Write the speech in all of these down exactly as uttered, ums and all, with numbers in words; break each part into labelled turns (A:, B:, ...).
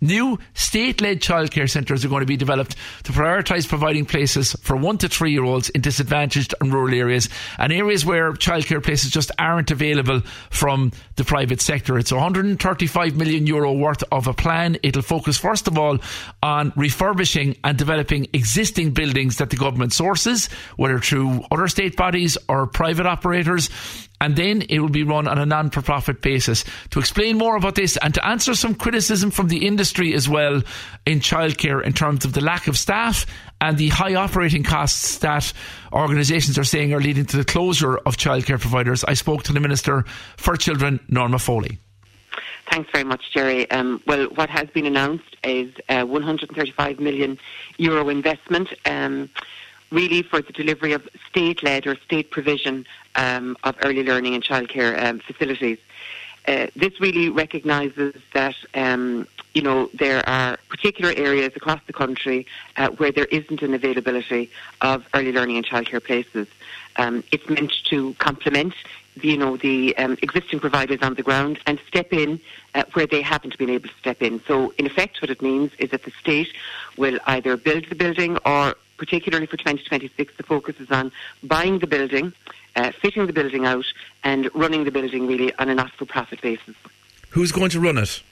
A: New state-led childcare centres are going to be developed to prioritise providing places for one to three year olds in disadvantaged and rural areas and areas where childcare places just aren't available from the private sector. It's one hundred thirty-five million euro worth of a plan. It'll focus first of all on refurbishing and developing existing buildings that the government sources, whether through other state bodies or private operators, and then it will be run on a non-for-profit basis. To explain more about this and to answer some criticism from the industry as well in childcare in terms of the lack of staff and the high operating costs that organisations are saying are leading to the closure of childcare providers, I spoke to the Minister for Children, Norma Foley.
B: Thanks very much, Jerry. Um, well, what has been announced is a one hundred thirty-five million euro investment um, really for the delivery of state-led or state provision um, of early learning and childcare um, facilities. Uh, this really recognises that, um, you know, there are particular areas across the country uh, where there isn't an availability of early learning and childcare places. Um, it's meant to complement, you know, the um, existing providers on the ground and step in uh, where they haven't been able to step in. So, in effect, what it means is that the state will either build the building or, particularly for twenty twenty-six, the focus is on buying the building, uh, fitting the building out and running the building really on a not-for-profit basis.
A: Who's going to run it?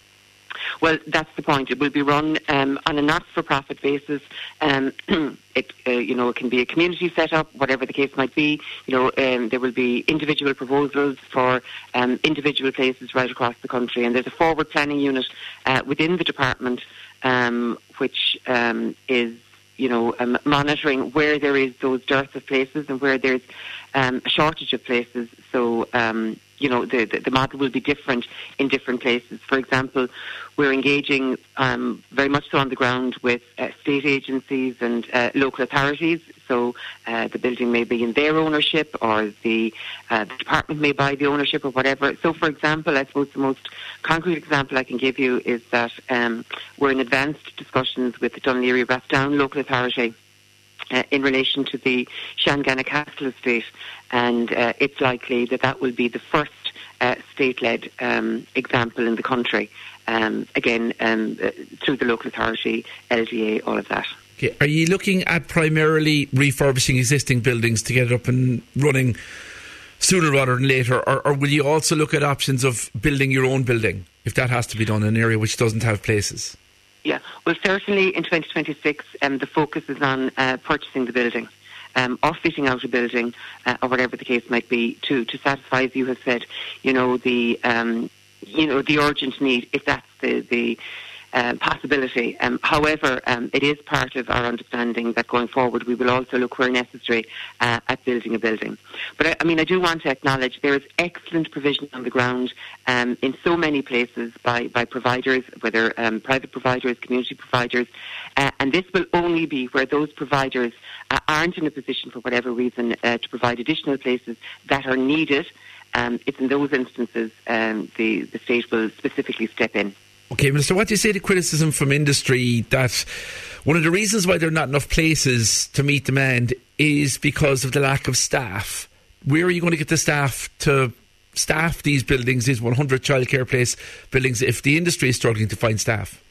B: Well, that's the point. It will be run um, on a not-for-profit basis. Um, it, uh, you know, it can be a community set-up, whatever the case might be. You know, um, there will be individual proposals for um, individual places right across the country, and there's a forward planning unit uh, within the department um, which um, is, you know, um, monitoring where there is those dearth of places and where there's um, a shortage of places. So, um, you know, the, the, the model will be different in different places. For example, we're engaging um, very much so on the ground with uh, state agencies and uh, local authorities. So uh, the building may be in their ownership, or the, uh, the department may buy the ownership or whatever. So, for example, I suppose the most concrete example I can give you is that um, we're in advanced discussions with the Dún Laoghaire-Rathdown local authority Uh, in relation to the Shanganagh Castle estate, and uh, it's likely that that will be the first uh, state-led um, example in the country. Um, again, um, uh, through the local authority, L D A, all of that.
A: Okay. Are you looking at primarily refurbishing existing buildings to get it up and running sooner rather than later, or, or will you also look at options of building your own building, if that has to be done in an area which doesn't have places?
B: Yeah, well, certainly in twenty twenty-six, um, the focus is on uh, purchasing the building um, or fitting out a building uh, or whatever the case might be to, to satisfy, as you have said, you know, the um, you know the urgent need, if that's the the uh, possibility. Um, however, um, it is part of our understanding that going forward we will also look where necessary uh, at building a building. But I, I mean, I do want to acknowledge there is excellent provision on the ground um, in so many places by, by providers, whether um, private providers, community providers, uh, and this will only be where those providers uh, aren't in a position for whatever reason uh, to provide additional places that are needed. Um, it's in those instances um, the, the state will specifically step in.
A: Okay, Minister, what do you say to criticism from industry that one of the reasons why there are not enough places to meet demand is because of the lack of staff? Where are you going to get the staff to staff these buildings, these one hundred childcare place buildings, if the industry is struggling to find staff?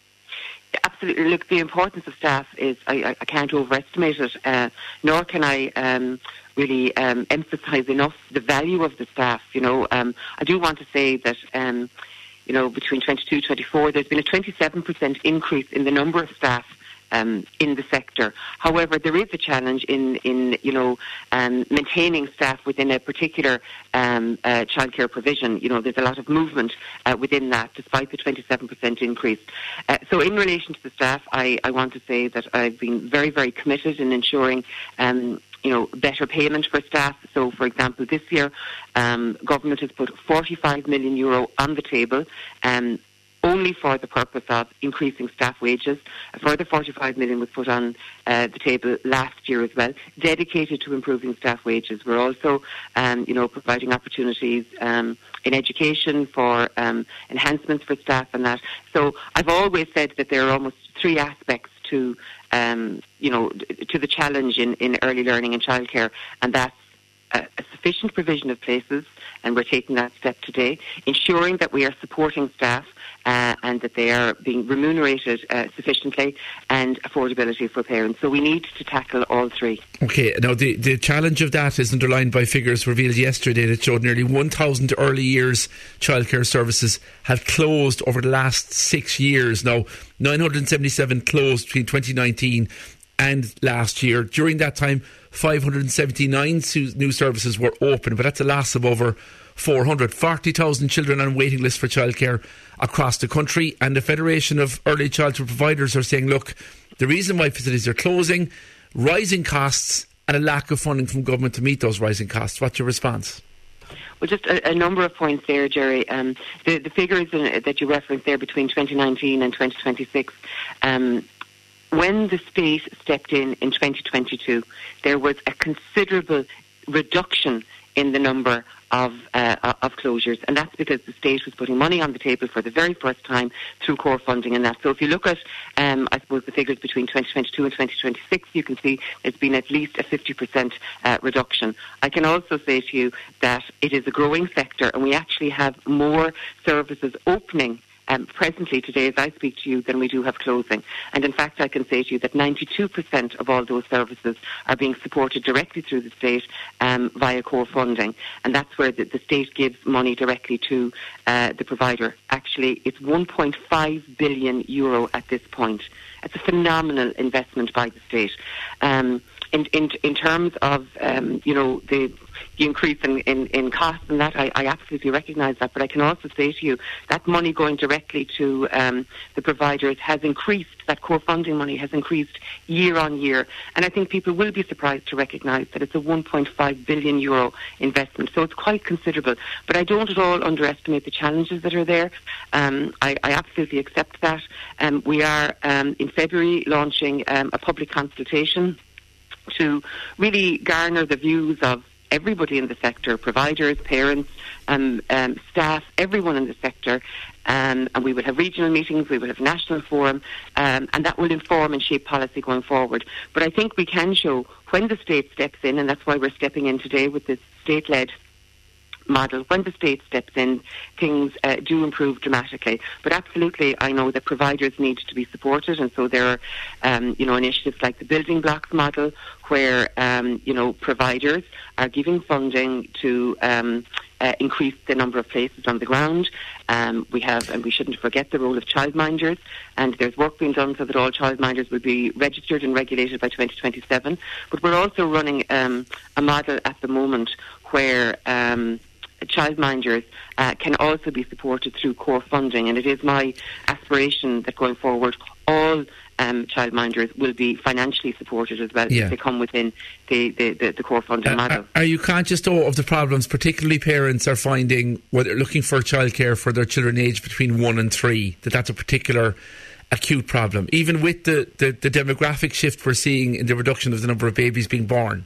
B: Absolutely. Look, the importance of staff is, I, I can't overestimate it, uh, nor can I um, really um, emphasise enough the value of the staff. You know, um, I do want to say that Um, You know, between twenty-two twenty-four, there's been a twenty-seven percent increase in the number of staff um, in the sector. However, there is a challenge in, in you know, um, maintaining staff within a particular um, uh, childcare provision. You know, there's a lot of movement uh, within that, despite the twenty-seven percent increase. Uh, so in relation to the staff, I, I want to say that I've been very, very committed in ensuring um, you know, better payment for staff. So, for example, this year, um, government has put forty-five million euro on the table, um, only for the purpose of increasing staff wages. A further forty-five million was put on uh, the table last year as well, dedicated to improving staff wages. We're also, um, you know, providing opportunities um, in education for um, enhancements for staff and that. So, I've always said that there are almost three aspects to Um, you know, to the challenge in, in early learning and childcare, and that's a, a sufficient provision of places, and we're taking that step today, ensuring that we are supporting staff uh, and that they are being remunerated uh, sufficiently, and affordability for parents. So we need to tackle all three.
A: Okay, now the, the challenge of that is underlined by figures revealed yesterday that showed nearly one thousand early years childcare services have closed over the last six years. Now, nine hundred seventy-seven closed between twenty nineteen and last year. During that time, five hundred seventy-nine new services were open, but that's a loss of over four hundred. forty thousand children on waiting lists for childcare across the country, and the Federation of Early Childhood Providers are saying, look, the reason why facilities are closing, rising costs and a lack of funding from government to meet those rising costs. What's your response?
B: Well, just a, a number of points there, Jerry. Um, the, the figures in, that you referenced there between twenty nineteen and twenty twenty-six, um, when the state stepped in in twenty twenty-two, there was a considerable reduction in the number of uh, of closures, and that's because the state was putting money on the table for the very first time through core funding and that. So if you look at, um, I suppose, the figures between twenty twenty-two and twenty twenty-six, you can see there's been at least a fifty percent uh, reduction. I can also say to you that it is a growing sector, and we actually have more services opening Um, presently today as I speak to you than we do have closing. And in fact I can say to you that ninety-two percent of all those services are being supported directly through the state um, via core funding, and that's where the, the state gives money directly to uh, the provider. Actually it's one point five billion euro at this point. It's a phenomenal investment by the state. Um, in, in, in terms of um, you know the the increase in, in, in costs and that, I, I absolutely recognise that, but I can also say to you that money going directly to um, the providers has increased, that core funding money has increased year on year, and I think people will be surprised to recognise that it's a one point five billion euro investment, so it's quite considerable. But I don't at all underestimate the challenges that are there. Um, I, I absolutely accept that. Um, we are um, in February launching um, a public consultation to really garner the views of everybody in the sector, providers, parents, um, um, staff, everyone in the sector, um, and we will have regional meetings, we will have national forum, um, and that will inform and shape policy going forward. But I think we can show when the state steps in, and that's why we're stepping in today with this state-led model, when the state steps in, things uh, do improve dramatically. But absolutely, I know that providers need to be supported, and so there are, um, you know, initiatives like the Building Blocks model, where um, you know providers are giving funding to um, uh, increase the number of places on the ground. Um, we have, and we shouldn't forget the role of childminders, and there's work being done so that all childminders will be registered and regulated by twenty twenty-seven. But we're also running um, a model at the moment where um, childminders uh, can also be supported through core funding, and it is my aspiration that going forward all um, childminders will be financially supported as well, yeah, if they come within the, the, the, the core funding uh, model.
A: Are you conscious though of the problems particularly parents are finding when they're looking for childcare for their children aged between one and three, that that's a particular acute problem, even with the, the, the demographic shift we're seeing in the reduction of the number of babies being born?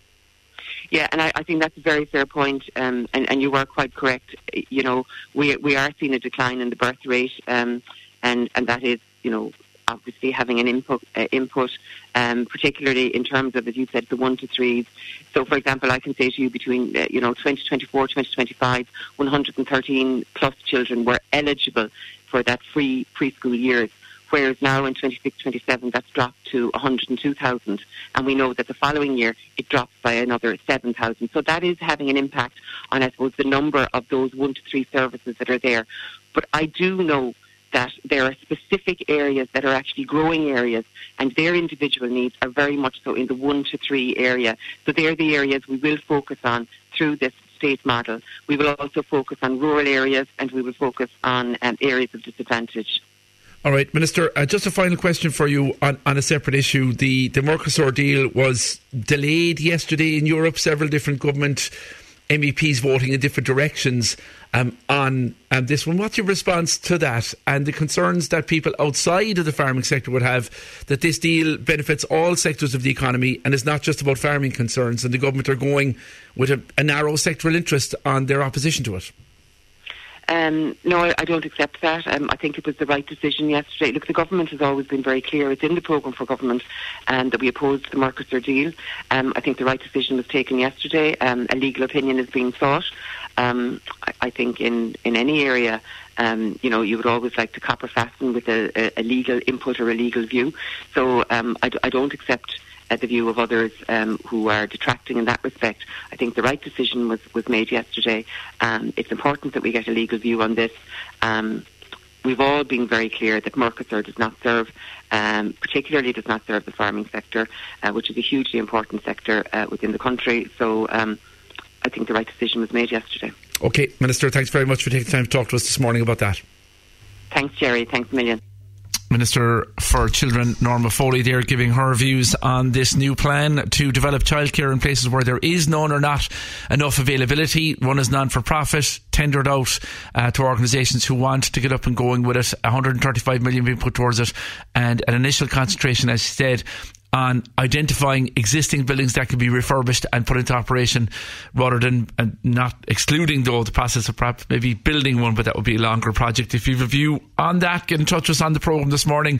B: Yeah, and I, I think that's a very fair point, um, and, and you are quite correct. You know, we we are seeing a decline in the birth rate, um, and and that is, you know, obviously having an input, uh, input, um, particularly in terms of, as you said, the one to threes. So, for example, I can say to you between uh, you know twenty twenty-four, twenty twenty-five, one hundred thirteen plus children were eligible for that free preschool years. Whereas now in twenty-six twenty-seven that's dropped to one hundred two thousand, and we know that the following year it drops by another seven thousand. So that is having an impact on, I suppose, the number of those one to three services that are there. But I do know that there are specific areas that are actually growing areas, and their individual needs are very much so in the one to three area. So they're the areas we will focus on through this state model. We will also focus on rural areas, and we will focus on um, areas of disadvantage.
A: All right, Minister, uh, just a final question for you on, on a separate issue. The, the Mercosur deal was delayed yesterday in Europe. Several different government M E Ps voting in different directions um, on um, this one. What's your response to that and the concerns that people outside of the farming sector would have that this deal benefits all sectors of the economy and is not just about farming concerns, and the government are going with a, a narrow sectoral interest on their opposition to it?
B: Um, no, I, I don't accept that. Um, I think it was the right decision yesterday. Look, the government has always been very clear. It's in the programme for government um, that we opposed the Mercosur deal. Um, I think the right decision was taken yesterday. Um, a legal opinion is being sought. Um, I, I think in, in any area, um, you know, you would always like to copper fasten with a, a, a legal input or a legal view. So um, I, I don't accept uh, the view of others um, who are detracting in that respect. I think the right decision was, was made yesterday. Um, it's important that we get a legal view on this. Um, we've all been very clear that Mercosur does not serve, um, particularly does not serve the farming sector, uh, which is a hugely important sector uh, within the country. So um, I think the right decision was made yesterday.
A: OK, Minister, thanks very much for taking the time to talk to us this morning about that.
B: Thanks, Jerry. Thanks a million.
A: Minister for Children, Norma Foley, there giving her views on this new plan to develop childcare in places where there is none or not enough availability. One is non-for-profit, tendered out uh, to organisations who want to get up and going with it. one hundred thirty-five million being put towards it, and an initial concentration, as she said, on identifying existing buildings that can be refurbished and put into operation, rather than uh, not excluding though the process of perhaps maybe building one, but that would be a longer project. If you have a view on that, get in touch with us on the programme this morning.